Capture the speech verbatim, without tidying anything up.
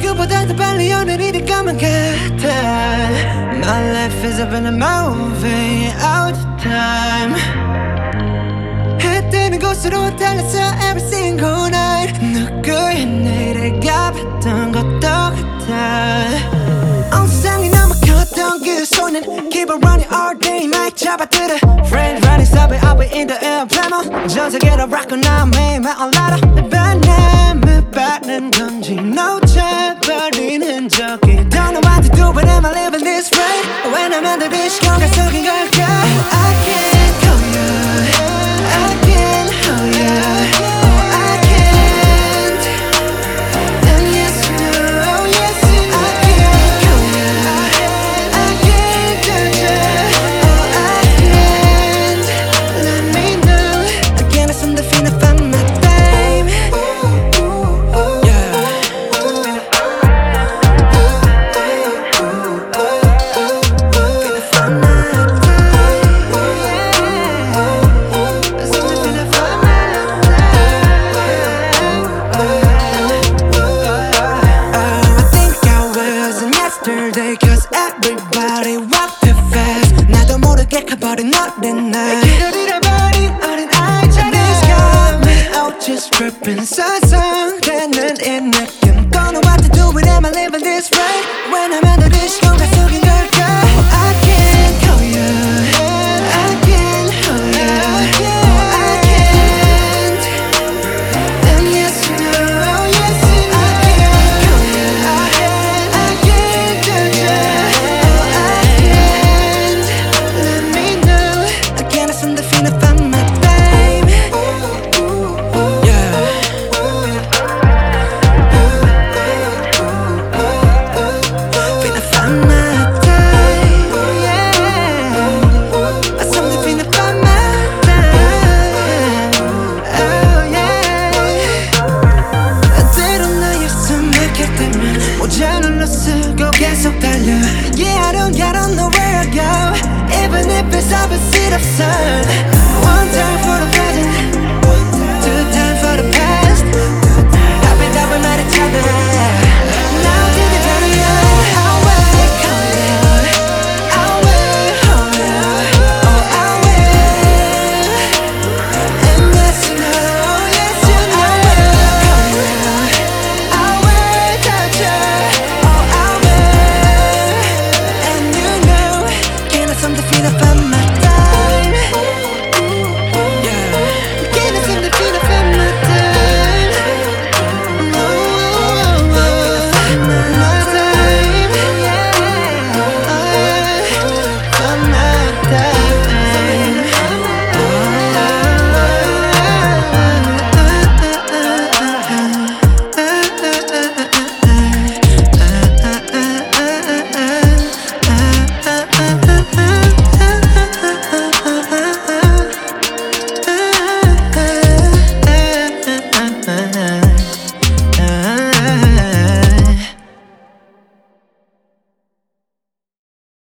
지금보다 더 빨리 오늘이 될 것만 같아. My life is up in a movie all the time. 해 뜨는 곳으로 달렸어 every single night. 누구의 내일을 가봤던 것도 같아. 온 세상이 너무 컸던 그 손은 Keep on running all day night 잡아들어 Friends running stop it up in the air plano 전 세계로 rock 나 매일만 올라라 내 바람을 받는 건지 놓쳐버린 흔적이 Don't know what to do but am I living this way When I'm under this 시간가 속인 걸